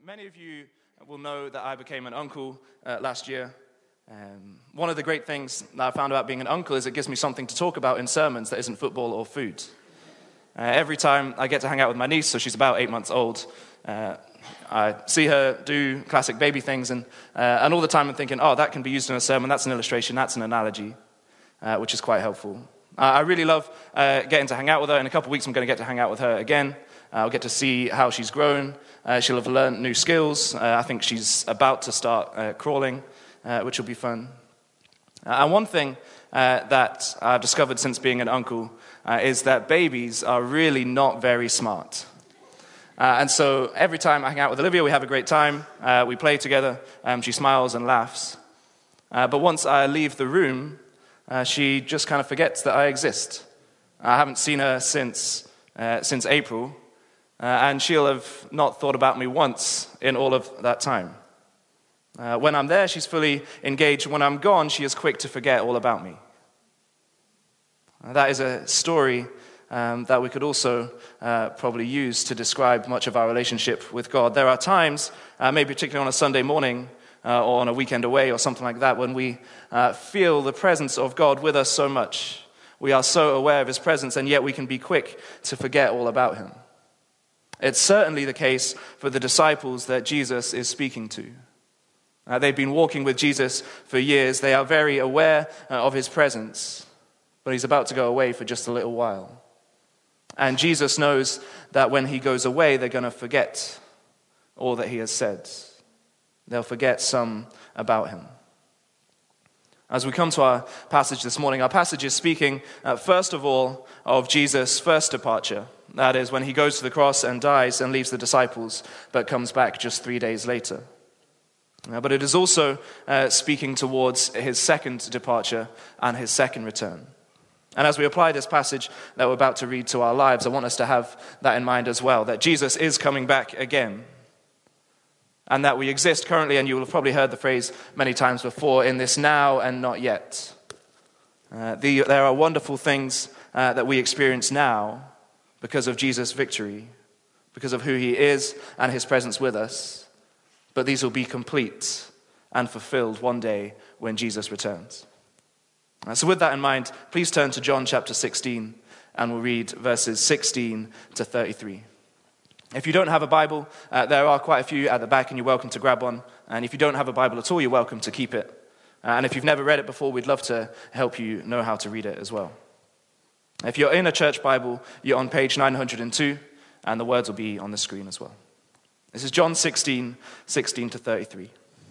Many of you will know that I became an uncle last year. One of the great things that I found about being an uncle is it gives me something to talk about in sermons that isn't football or food. Every time I get to hang out with my niece, so she's about 8 months old, I see her do classic baby things, and all the time I'm thinking, oh, that can be used in a sermon, that's an illustration, that's an analogy, which is quite helpful. I really love getting to hang out with her. In a couple of weeks I'm going to get to hang out with her again. I'll get to see how she's grown. She'll have learned new skills. I think she's about to start crawling, which will be fun. And one thing that I've discovered since being an uncle is that babies are really not very smart. And so every time I hang out with Olivia, we have a great time. We play together. She smiles and laughs. But once I leave the room, she just kind of forgets that I exist. I haven't seen her since April. And she'll have not thought about me once in all of that time. When I'm there, she's fully engaged. When I'm gone, she is quick to forget all about me. That is a story that we could also probably use to describe much of our relationship with God. There are times, maybe particularly on a Sunday morning or on a weekend away or something like that, when we feel the presence of God with us so much. We are so aware of his presence, and yet we can be quick to forget all about him. It's certainly the case for the disciples that Jesus is speaking to. They've been walking with Jesus for years. They are very aware of his presence, but he's about to go away for just a little while. And Jesus knows that when he goes away, they're going to forget all that he has said. They'll forget some about him. As we come to our passage this morning, our passage is speaking, first of all, of Jesus' first departure. That is, when he goes to the cross and dies and leaves the disciples, but comes back just 3 days later. But it is also speaking towards his second departure and his second return. And as we apply this passage that we're about to read to our lives, I want us to have that in mind as well, that Jesus is coming back again. And that we exist currently, and you will have probably heard the phrase many times before, in this now and not yet. There are wonderful things that we experience now because of Jesus' victory, because of who he is and his presence with us. But these will be complete and fulfilled one day when Jesus returns. So with that in mind, please turn to John chapter 16, and we'll read verses 16 to 33. If you don't have a Bible, there are quite a few at the back, and you're welcome to grab one. And if you don't have a Bible at all, you're welcome to keep it. And if you've never read it before, we'd love to help you know how to read it as well. If you're in a church Bible, you're on page 902, and the words will be on the screen as well. This is John 16, 16 to 33.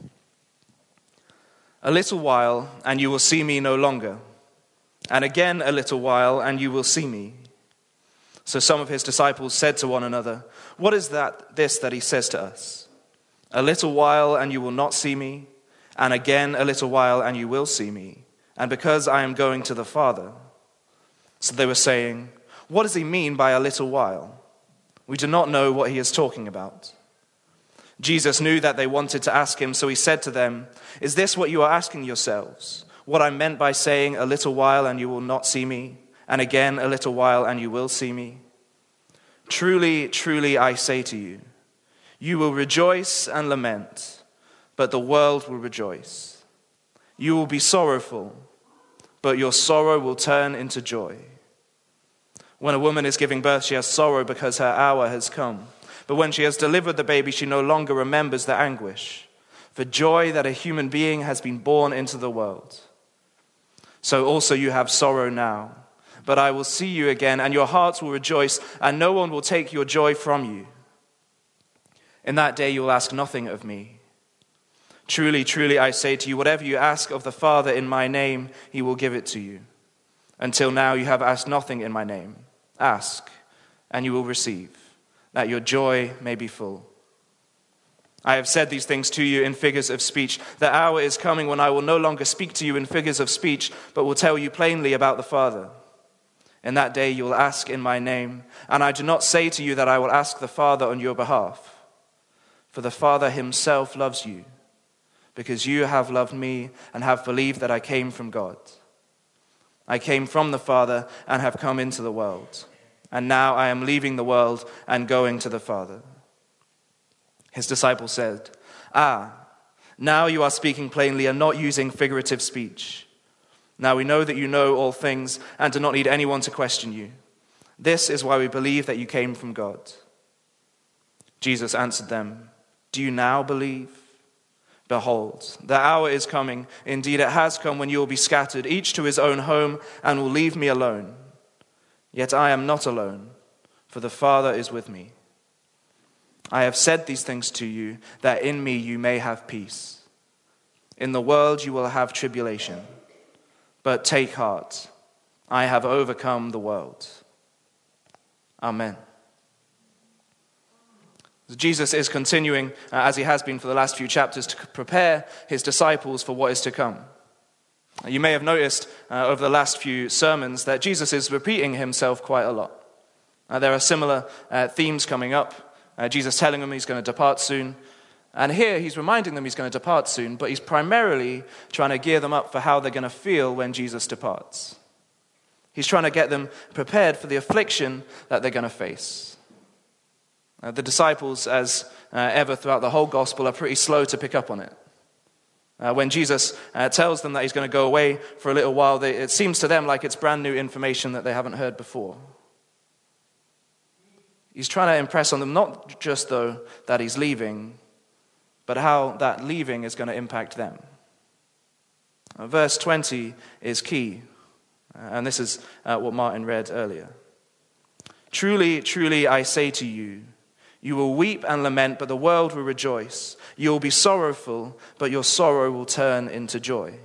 A little while, and you will see me no longer. And again a little while, and you will see me. So some of his disciples said to one another, "What is this that he says to us? A little while, and you will not see me. And again a little while, and you will see me. And because I am going to the Father." So they were saying, "What does he mean by a little while? We do not know what he is talking about." Jesus knew that they wanted to ask him, so he said to them, "Is this what you are asking yourselves? What I meant by saying, 'A little while and you will not see me,' and again a little while and you will see me? Truly, truly, I say to you, you will rejoice and lament, but the world will rejoice. You will be sorrowful, but your sorrow will turn into joy. When a woman is giving birth, she has sorrow because her hour has come. But when she has delivered the baby, she no longer remembers the anguish, for joy that a human being has been born into the world. So also you have sorrow now, but I will see you again, and your hearts will rejoice, and no one will take your joy from you. In that day you will ask nothing of me. Truly, truly, I say to you, whatever you ask of the Father in my name, he will give it to you. Until now you have asked nothing in my name. Ask, and you will receive, that your joy may be full. I have said these things to you in figures of speech. The hour is coming when I will no longer speak to you in figures of speech, but will tell you plainly about the Father. In that day you will ask in my name, and I do not say to you that I will ask the Father on your behalf. For the Father himself loves you, because you have loved me and have believed that I came from God. I came from the Father and have come into the world, and now I am leaving the world and going to the Father. His disciples said, "Ah, now you are speaking plainly and not using figurative speech. Now we know that you know all things and do not need anyone to question you. This is why we believe that you came from God." Jesus answered them, "Do you now believe? Behold, the hour is coming. Indeed, it has come when you will be scattered, each to his own home, and will leave me alone. Yet I am not alone, for the Father is with me. I have said these things to you, that in me you may have peace. In the world you will have tribulation, but take heart. I have overcome the world." Amen. Jesus is continuing, as he has been for the last few chapters, to prepare his disciples for what is to come. You may have noticed over the last few sermons that Jesus is repeating himself quite a lot. There are similar themes coming up. Jesus telling them he's going to depart soon. And here he's reminding them he's going to depart soon, but he's primarily trying to gear them up for how they're going to feel when Jesus departs. He's trying to get them prepared for the affliction that they're going to face. The disciples, as ever throughout the whole gospel, are pretty slow to pick up on it. When Jesus tells them that he's going to go away for a little while, it seems to them like it's brand new information that they haven't heard before. He's trying to impress on them not just, though, that he's leaving, but how that leaving is going to impact them. Verse 20 is key, and this is what Martin read earlier. "Truly, truly, I say to you, you will weep and lament, but the world will rejoice. You will be sorrowful, but your sorrow will turn into joy."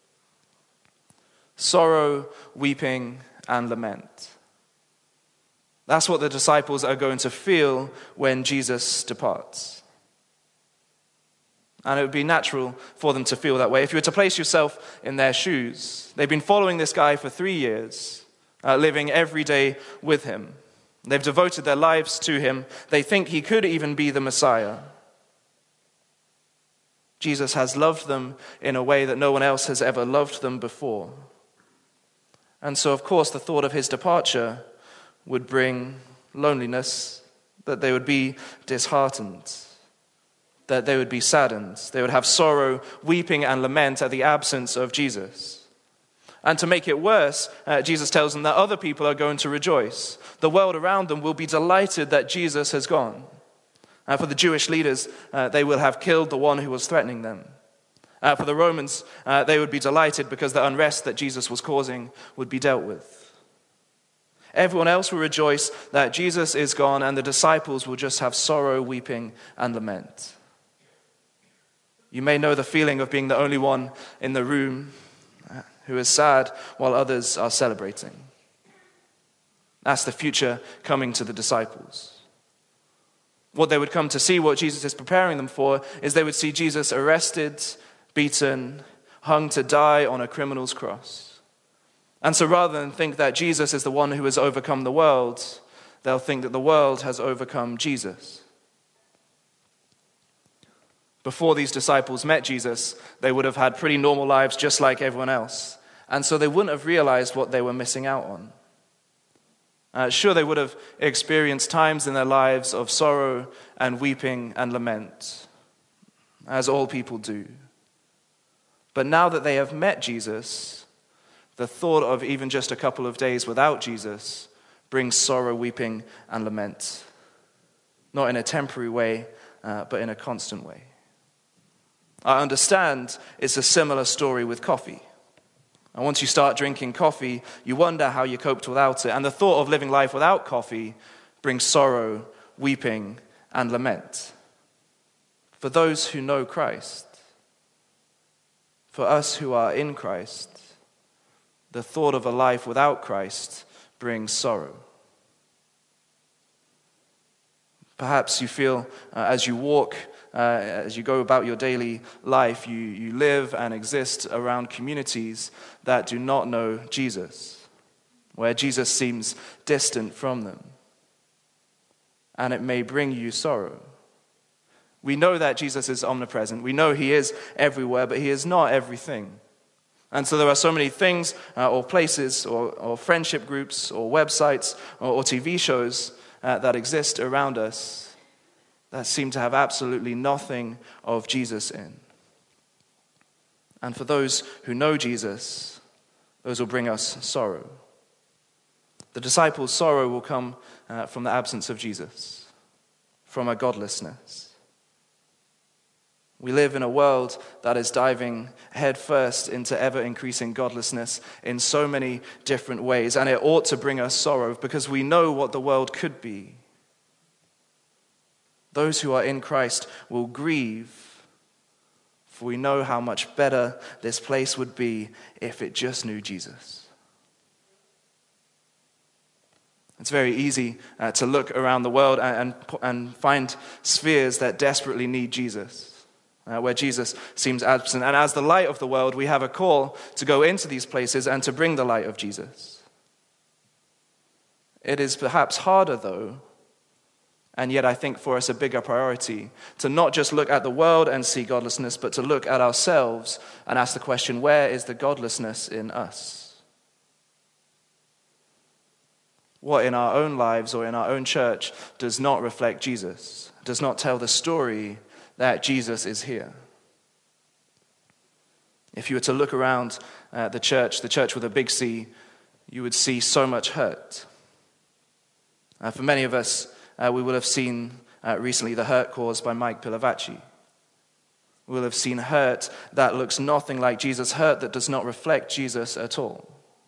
Sorrow, weeping, and lament. That's what the disciples are going to feel when Jesus departs. And it would be natural for them to feel that way. If you were to place yourself in their shoes, they've been following this guy for 3 years, living every day with him. They've devoted their lives to him. They think he could even be the Messiah. Jesus has loved them in a way that no one else has ever loved them before. And so, of course, the thought of his departure would bring loneliness, that they would be disheartened, that they would be saddened. They would have sorrow, weeping, and lament at the absence of Jesus. And to make it worse, Jesus tells them that other people are going to rejoice. The world around them will be delighted that Jesus has gone. For the Jewish leaders, they will have killed the one who was threatening them. For the Romans, they would be delighted because the unrest that Jesus was causing would be dealt with. Everyone else will rejoice that Jesus is gone, and the disciples will just have sorrow, weeping, and lament. You may know the feeling of being the only one in the room who is sad while others are celebrating. That's the future coming to the disciples. What they would come to see, what Jesus is preparing them for, is they would see Jesus arrested, beaten, hung to die on a criminal's cross. And so rather than think that Jesus is the one who has overcome the world, they'll think that the world has overcome Jesus. Before these disciples met Jesus, they would have had pretty normal lives just like everyone else. And so they wouldn't have realized what they were missing out on. Sure, they would have experienced times in their lives of sorrow and weeping and lament, as all people do. But now that they have met Jesus, the thought of even just a couple of days without Jesus brings sorrow, weeping, and lament. Not in a temporary way, but in a constant way. I understand it's a similar story with coffee. And once you start drinking coffee, you wonder how you coped without it. And the thought of living life without coffee brings sorrow, weeping, and lament. For those who know Christ, for us who are in Christ, the thought of a life without Christ brings sorrow. Perhaps you feel as you walk, as you go about your daily life, you live and exist around communities that do not know Jesus, where Jesus seems distant from them. And it may bring you sorrow. We know that Jesus is omnipresent. We know he is everywhere, but he is not everything. And so there are so many things or places or friendship groups or websites or TV shows that exist around us that seem to have absolutely nothing of Jesus in. And for those who know Jesus, those will bring us sorrow. The disciples' sorrow will come from the absence of Jesus, from a godlessness. We live in a world that is diving headfirst into ever-increasing godlessness in so many different ways, and it ought to bring us sorrow because we know what the world could be. Those who are in Christ will grieve, for we know how much better this place would be if it just knew Jesus. It's very easy to look around the world and find spheres that desperately need Jesus. Where Jesus seems absent. And as the light of the world, we have a call to go into these places and to bring the light of Jesus. It is perhaps harder, though, and yet I think for us a bigger priority, to not just look at the world and see godlessness, but to look at ourselves and ask the question, where is the godlessness in us? What in our own lives or in our own church does not reflect Jesus, does not tell the story that Jesus is here? If you were to look around the church with a big C, you would see so much hurt. For many of us, we will have seen recently the hurt caused by Mike Pilavachi. We will have seen hurt that looks nothing like Jesus, hurt that does not reflect Jesus at all.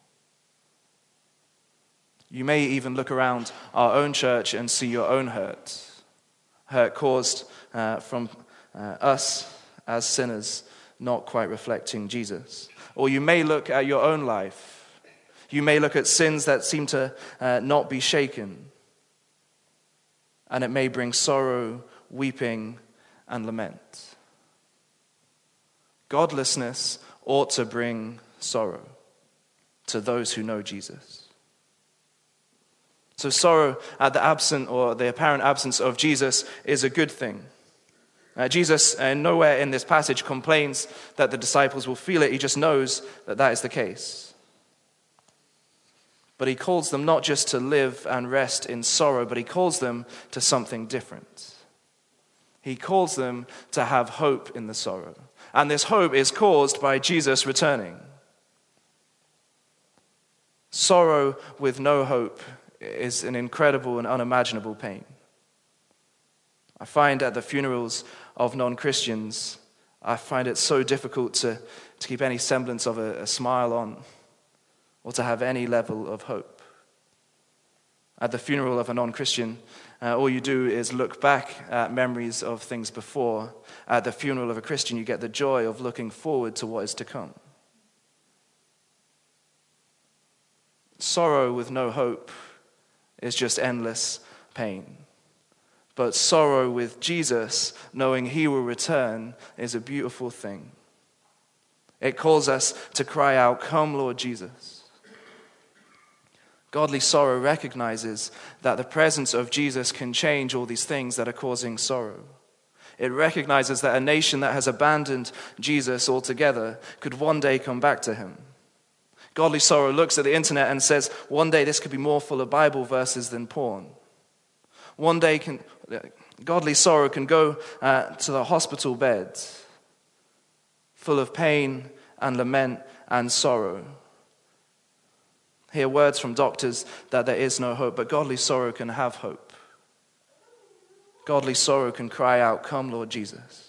You may even look around our own church and see your own hurt caused from us as sinners not quite reflecting Jesus. Or you may look at your own life. You may look at sins that seem to not be shaken. And it may bring sorrow, weeping, and lament. Godlessness ought to bring sorrow to those who know Jesus. So sorrow at the absent or the apparent absence of Jesus is a good thing. Jesus nowhere in this passage complains that the disciples will feel it. He just knows that that is the case. But he calls them not just to live and rest in sorrow, but he calls them to something different. He calls them to have hope in the sorrow. And this hope is caused by Jesus returning. Sorrow with no hope is an incredible and unimaginable pain. I find at the funerals of non-Christians, I find it so difficult to keep any semblance of a smile on or to have any level of hope. At the funeral of a non-Christian, all you do is look back at memories of things before. At the funeral of a Christian, you get the joy of looking forward to what is to come. Sorrow with no hope is just endless pain. But sorrow with Jesus, knowing he will return, is a beautiful thing. It calls us to cry out, "Come, Lord Jesus." Godly sorrow recognizes that the presence of Jesus can change all these things that are causing sorrow. It recognizes that a nation that has abandoned Jesus altogether could one day come back to him. Godly sorrow looks at the internet and says, one day this could be more full of Bible verses than porn. One day godly sorrow can go to the hospital bed, full of pain and lament and sorrow. Hear words from doctors that there is no hope, but godly sorrow can have hope. Godly sorrow can cry out, "Come, Lord Jesus."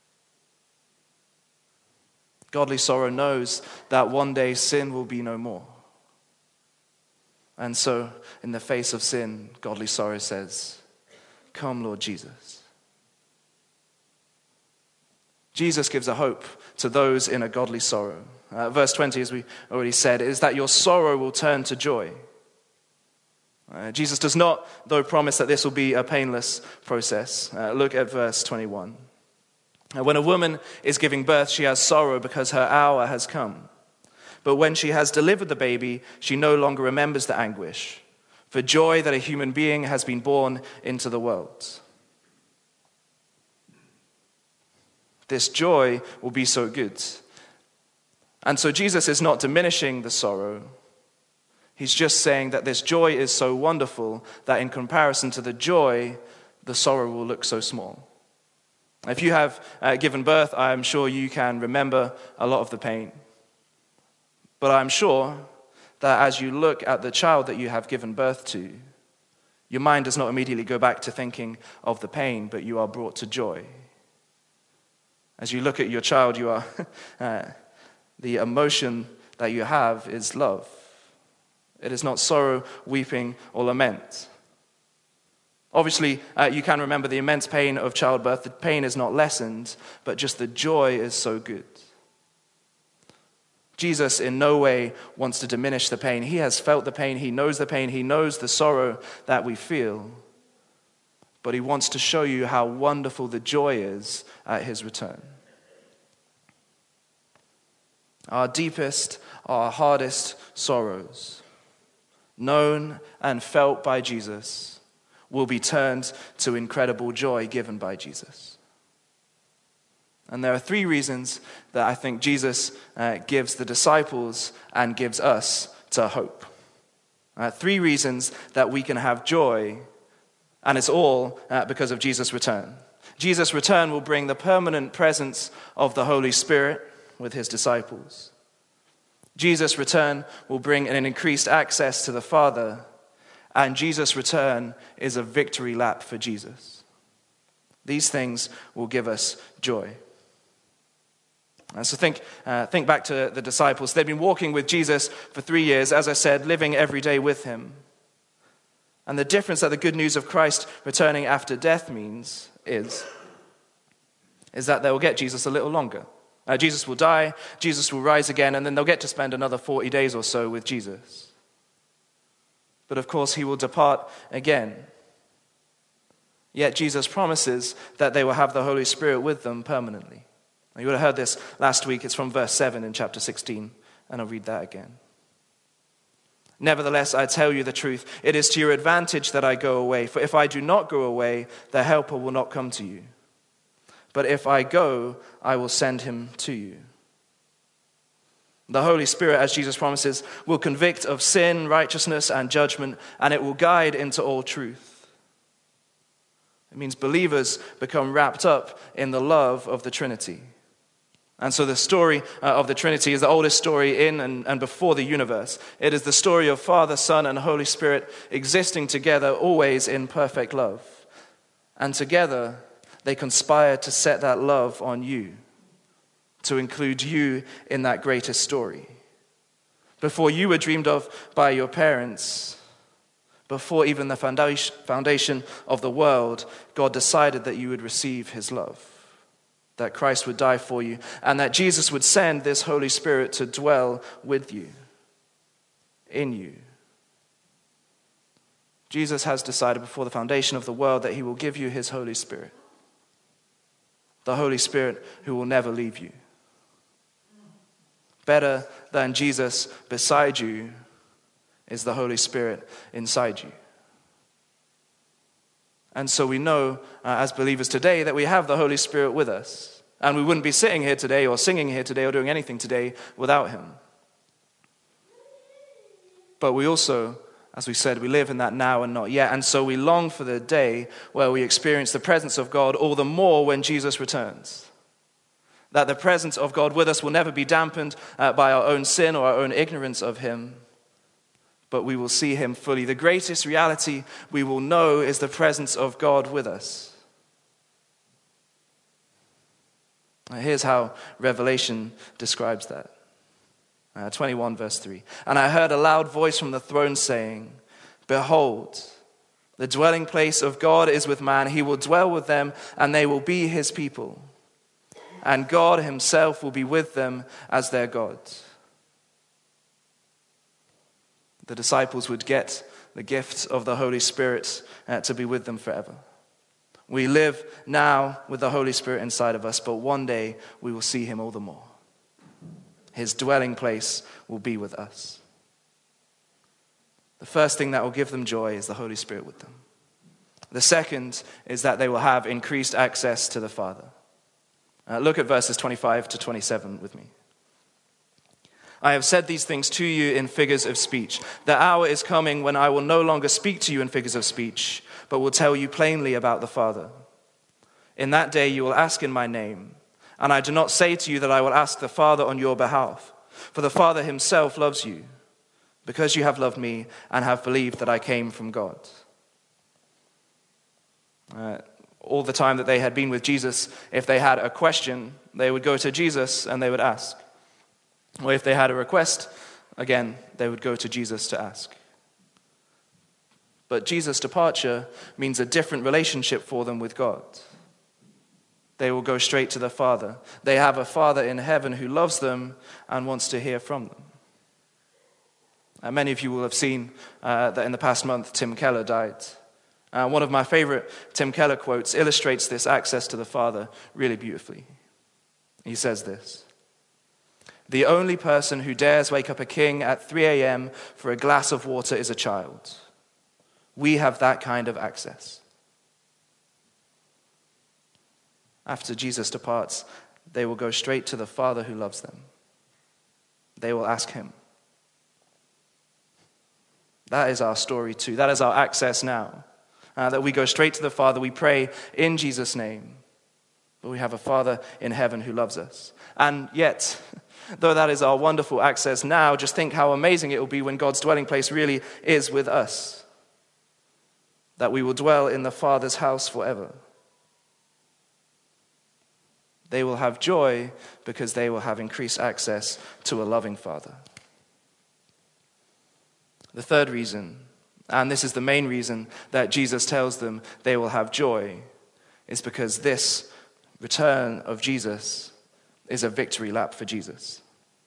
Godly sorrow knows that one day sin will be no more. And so, in the face of sin, godly sorrow says, "Come, Lord Jesus." Jesus gives a hope to those in a godly sorrow. Verse 20, as we already said, is that your sorrow will turn to joy. Jesus does not, though, promise that this will be a painless process. Look at verse 21. When a woman is giving birth, she has sorrow because her hour has come. But when she has delivered the baby, she no longer remembers the anguish, for joy that a human being has been born into the world. This joy will be so good. And so Jesus is not diminishing the sorrow. He's just saying that this joy is so wonderful that in comparison to the joy the sorrow will look so small. If you have given birth, I'm sure you can remember a lot of the pain. But I'm sure that as you look at the child that you have given birth to, your mind does not immediately go back to thinking of the pain, but you are brought to joy. As you look at your child, you are the emotion that you have is love. It is not sorrow, weeping, or lament. Obviously, you can remember the immense pain of childbirth. The pain is not lessened, but just the joy is so good. Jesus in no way wants to diminish the pain. He has felt the pain. He knows the pain. He knows the sorrow that we feel. But he wants to show you how wonderful the joy is at his return. Our deepest, our hardest sorrows, known and felt by Jesus, will be turned to incredible joy given by Jesus. And there are 3 reasons that I think Jesus gives the disciples and gives us to hope. 3 reasons that we can have joy, and it's all because of Jesus' return. Jesus' return will bring the permanent presence of the Holy Spirit with his disciples. Jesus' return will bring an increased access to the Father, and Jesus' return is a victory lap for Jesus. These things will give us joy. So think back to the disciples. They'd been walking with Jesus for 3 years, as I said, living every day with him. And the difference that the good news of Christ returning after death means is that they will get Jesus a little longer. Jesus will die, Jesus will rise again, and then they'll get to spend another 40 days or so with Jesus. But of course, he will depart again. Yet Jesus promises that they will have the Holy Spirit with them permanently. You would have heard this last week. It's from verse 7 in chapter 16, and I'll read that again. Nevertheless, I tell you the truth. It is to your advantage that I go away. For if I do not go away, the Helper will not come to you. But if I go, I will send him to you. The Holy Spirit, as Jesus promises, will convict of sin, righteousness, and judgment, and it will guide into all truth. It means believers become wrapped up in the love of the Trinity. And so the story of the Trinity is the oldest story in and before the universe. It is the story of Father, Son, and Holy Spirit existing together, always in perfect love. And together, they conspire to set that love on you, to include you in that greatest story. Before you were dreamed of by your parents, before even the foundation of the world, God decided that you would receive his love, that Christ would die for you, and that Jesus would send this Holy Spirit to dwell with you, in you. Jesus has decided before the foundation of the world that he will give you his Holy Spirit, the Holy Spirit who will never leave you. Better than Jesus beside you is the Holy Spirit inside you. And so we know as believers today that we have the Holy Spirit with us. And we wouldn't be sitting here today or singing here today or doing anything today without him. But we also, as we said, we live in that now and not yet. And so we long for the day where we experience the presence of God all the more when Jesus returns. That the presence of God with us will never be dampened by our own sin or our own ignorance of him, but we will see him fully. The greatest reality we will know is the presence of God with us. Here's how Revelation describes that. 21 verse 3. And I heard a loud voice from the throne saying, "Behold, the dwelling place of God is with man. He will dwell with them, and they will be his people. And God himself will be with them as their God." The disciples would get the gift of the Holy Spirit to be with them forever. We live now with the Holy Spirit inside of us, but one day we will see him all the more. His dwelling place will be with us. The first thing that will give them joy is the Holy Spirit with them. The second is that they will have increased access to the Father. Look at verses 25 to 27 with me. I have said these things to you in figures of speech. The hour is coming when I will no longer speak to you in figures of speech, but will tell you plainly about the Father. In that day you will ask in my name, and I do not say to you that I will ask the Father on your behalf, for the Father himself loves you, because you have loved me and have believed that I came from God. All the time that they had been with Jesus, if they had a question, they would go to Jesus and they would ask. Or if they had a request, again, they would go to Jesus to ask. But Jesus' departure means a different relationship for them with God. They will go straight to the Father. They have a Father in heaven who loves them and wants to hear from them. Many of you will have seen that in the past month, Tim Keller died. One of my favorite Tim Keller quotes illustrates this access to the Father really beautifully. He says this: "The only person who dares wake up a king at 3 a.m. for a glass of water is a child. We have that kind of access." After Jesus departs, they will go straight to the Father who loves them. They will ask him. That is our story too. That is our access now. That we go straight to the Father. We pray in Jesus' name. But we have a Father in heaven who loves us. And yet, though that is our wonderful access now, just think how amazing it will be when God's dwelling place really is with us. That we will dwell in the Father's house forever. They will have joy because they will have increased access to a loving Father. The third reason, and this is the main reason that Jesus tells them they will have joy, is because this return of Jesus is a victory lap for Jesus.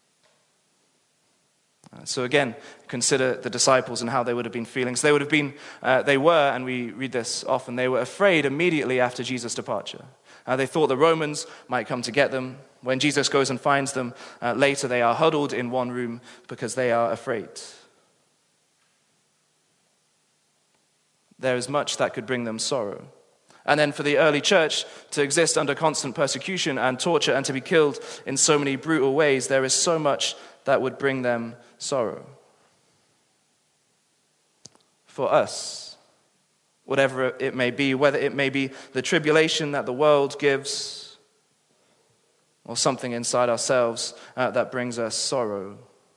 So again, consider the disciples and how they would have been feeling. So they were, and we read this often, they were afraid immediately after Jesus' departure. They thought the Romans might come to get them. When Jesus goes and finds them later, they are huddled in one room because they are afraid. There is much that could bring them sorrow. And then for the early church to exist under constant persecution and torture and to be killed in so many brutal ways, there is so much that would bring them sorrow. For us, whatever it may be, whether it may be the tribulation that the world gives or something inside ourselves that brings us sorrow,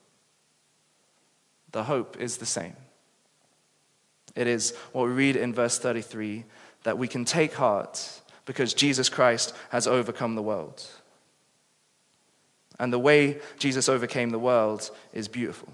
the hope is the same. It is what we read in verse 33, that we can take heart because Jesus Christ has overcome the world. And the way Jesus overcame the world is beautiful.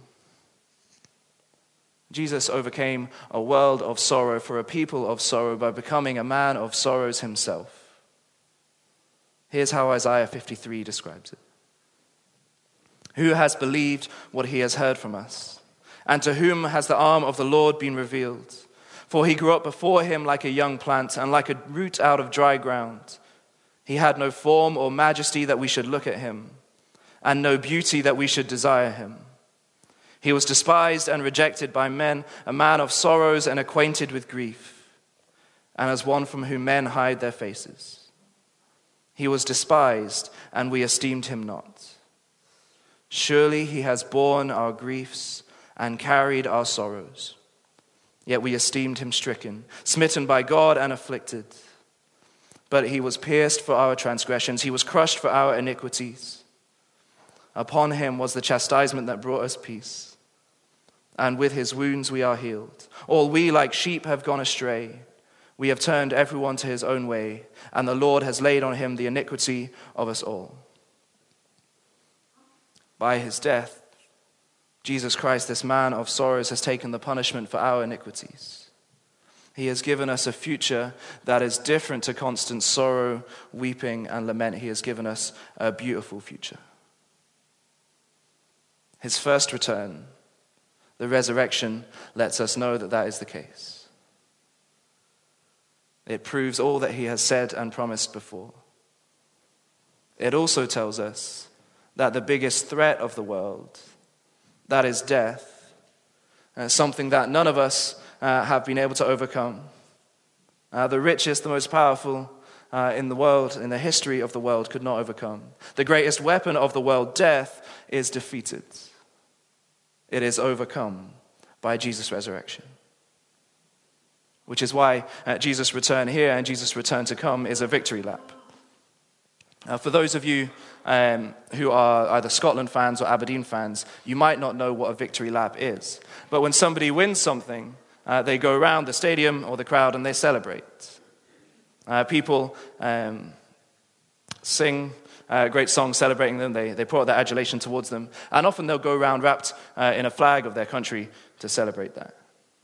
Jesus overcame a world of sorrow for a people of sorrow by becoming a man of sorrows himself. Here's how Isaiah 53 describes it. "Who has believed what he has heard from us? And to whom has the arm of the Lord been revealed? For he grew up before him like a young plant and like a root out of dry ground. He had no form or majesty that we should look at him, and no beauty that we should desire him. He was despised and rejected by men, a man of sorrows and acquainted with grief, and as one from whom men hide their faces. He was despised, and we esteemed him not. Surely he has borne our griefs and carried our sorrows. Yet we esteemed him stricken, smitten by God and afflicted. But he was pierced for our transgressions, he was crushed for our iniquities. Upon him was the chastisement that brought us peace, and with his wounds we are healed. All we like sheep have gone astray. We have turned everyone to his own way, and the Lord has laid on him the iniquity of us all." By his death, Jesus Christ, this man of sorrows, has taken the punishment for our iniquities. He has given us a future that is different to constant sorrow, weeping, and lament. He has given us a beautiful future. His first return, the resurrection, lets us know that that is the case. It proves all that he has said and promised before. It also tells us that the biggest threat of the world, that is death, something that none of us have been able to overcome. The richest, the most powerful in the world, in the history of the world, could not overcome. The greatest weapon of the world, death, is defeated. It is overcome by Jesus' resurrection. which is why Jesus' return here and Jesus' return to come is a victory lap. For those of you who are either Scotland fans or Aberdeen fans, you might not know what a victory lap is. But when somebody wins something, they go around the stadium or the crowd and they celebrate. People sing great songs celebrating them. They pour out their adulation towards them. And often they'll go around wrapped in a flag of their country to celebrate that.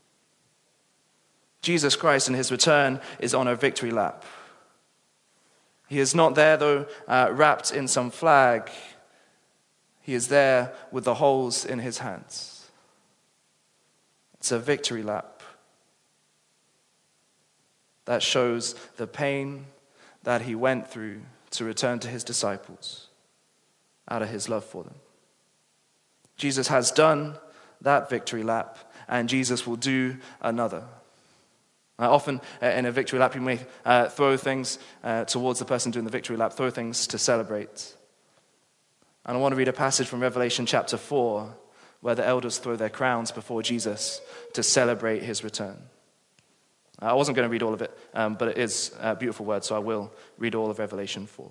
Jesus Christ in his return is on a victory lap. He is not there, though, wrapped in some flag. He is there with the holes in his hands. It's a victory lap that shows the pain that he went through to return to his disciples out of his love for them. Jesus has done that victory lap, and Jesus will do another. Often in a victory lap, you may throw things towards the person doing the victory lap, throw things to celebrate. And I want to read a passage from Revelation chapter 4, where the elders throw their crowns before Jesus to celebrate his return. I wasn't going to read all of it, but it is a beautiful word, so I will read all of Revelation 4.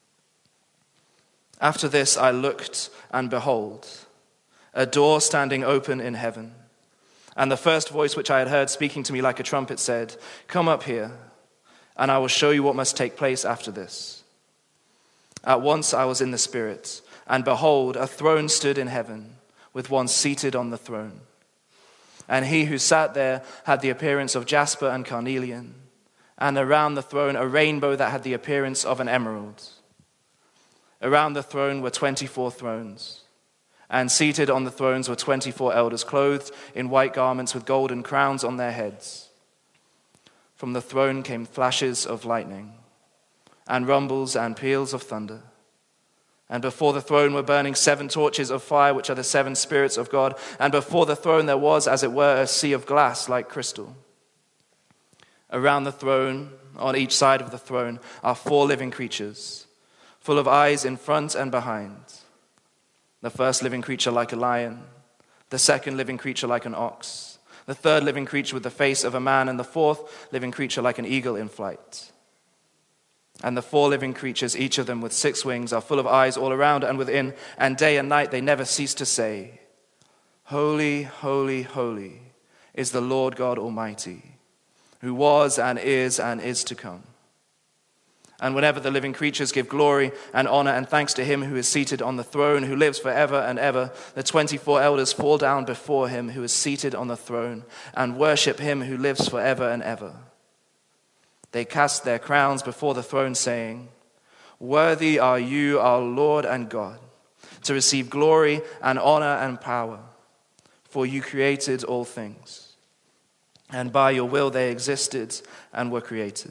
After this I looked, and behold, a door standing open in heaven. And the first voice which I had heard speaking to me like a trumpet said, "Come up here, and I will show you what must take place after this." At once I was in the Spirit, and behold, a throne stood in heaven, with one seated on the throne. And he who sat there had the appearance of jasper and carnelian, and around the throne a rainbow that had the appearance of an emerald. Around the throne were 24 thrones. And seated on the thrones were 24 elders, clothed in white garments with golden crowns on their heads. From the throne came flashes of lightning, and rumbles and peals of thunder. And before the throne were burning 7 torches of fire, which are the 7 spirits of God. And before the throne there was, as it were, a sea of glass like crystal. Around the throne, on each side of the throne, are 4 living creatures, full of eyes in front and behind. The first living creature like a lion, the second living creature like an ox, the third living creature with the face of a man, and the fourth living creature like an eagle in flight. And the 4 living creatures, each of them with 6 wings, are full of eyes all around and within, and day and night they never cease to say, "Holy, holy, holy is the Lord God Almighty, who was and is to come." And whenever the living creatures give glory and honor and thanks to him who is seated on the throne, who lives forever and ever, the 24 elders fall down before him who is seated on the throne and worship him who lives forever and ever. They cast their crowns before the throne, saying, "Worthy are you, our Lord and God, to receive glory and honor and power, for you created all things, and by your will they existed and were created."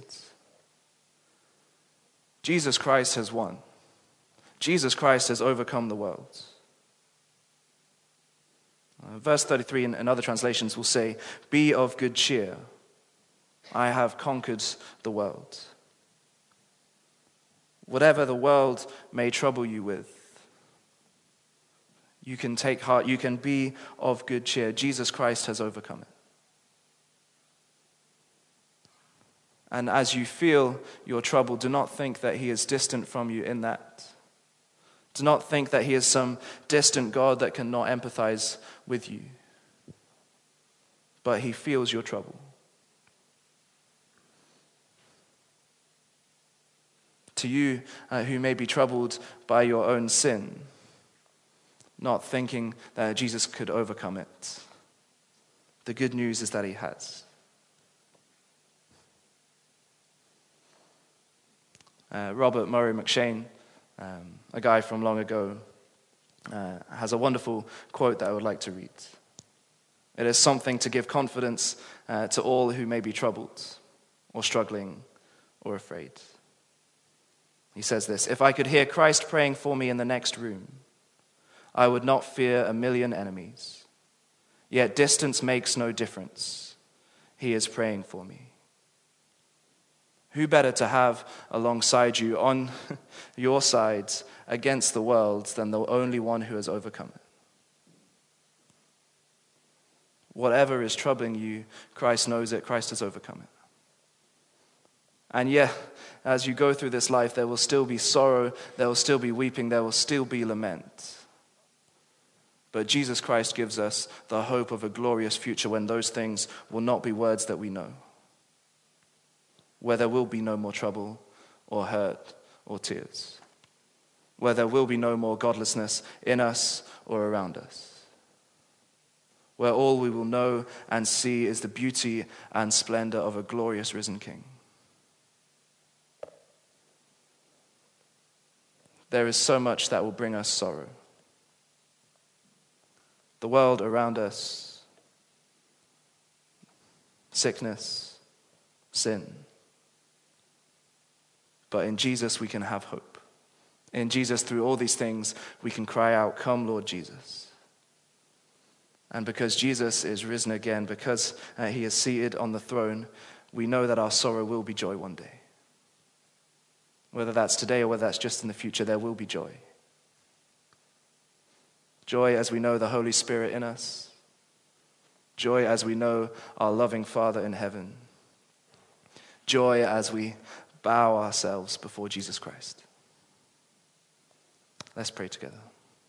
Jesus Christ has won. Jesus Christ has overcome the world. Verse 33 in other translations will say, "Be of good cheer. I have conquered the world." Whatever the world may trouble you with, you can take heart. You can be of good cheer. Jesus Christ has overcome it. And as you feel your trouble, do not think that he is distant from you in that. Do not think that he is some distant God that cannot empathize with you. But he feels your trouble. To you who may be troubled by your own sin, not thinking that Jesus could overcome it, the good news is that he has. Robert Murray McShane, a guy from long ago, has a wonderful quote that I would like to read. It is something to give confidence to all who may be troubled or struggling or afraid. He says this: "If I could hear Christ praying for me in the next room, I would not fear a million enemies. Yet distance makes no difference. He is praying for me." Who better to have alongside you on your side against the world than the only one who has overcome it? Whatever is troubling you, Christ knows it. Christ has overcome it. And yeah, as you go through this life, there will still be sorrow, there will still be weeping, there will still be lament. But Jesus Christ gives us the hope of a glorious future when those things will not be words that we know, where there will be no more trouble or hurt or tears, where there will be no more godlessness in us or around us, where all we will know and see is the beauty and splendor of a glorious risen King. There is so much that will bring us sorrow. The world around us, sickness, sin. But in Jesus we can have hope. In Jesus, through all these things, we can cry out, "Come, Lord Jesus." And because Jesus is risen again, because he is seated on the throne, we know that our sorrow will be joy one day. Whether that's today or whether that's just in the future, there will be joy. Joy as we know the Holy Spirit in us. Joy as we know our loving Father in heaven. Joy as we bow ourselves before Jesus Christ. Let's pray together.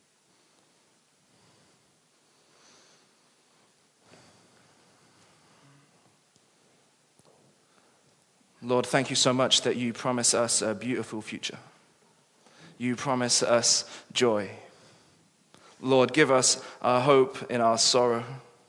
Lord, thank you so much that you promise us a beautiful future. You promise us joy. Lord, give us a hope in our sorrow.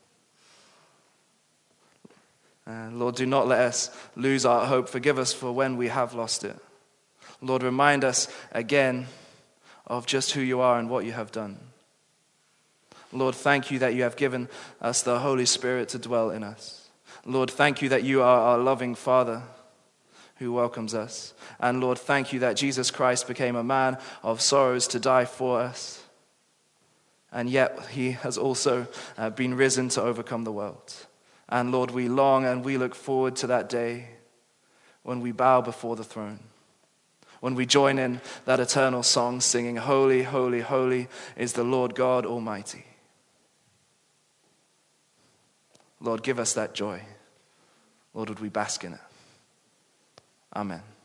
Lord, do not let us lose our hope. Forgive us for when we have lost it. Lord, remind us again of just who you are and what you have done. Lord, thank you that you have given us the Holy Spirit to dwell in us. Lord, thank you that you are our loving Father who welcomes us. And Lord, thank you that Jesus Christ became a man of sorrows to die for us. And yet he has also been risen to overcome the world. And Lord, we long and we look forward to that day when we bow before the throne, when we join in that eternal song singing, "Holy, holy, holy is the Lord God Almighty." Lord, give us that joy. Lord, would we bask in it? Amen.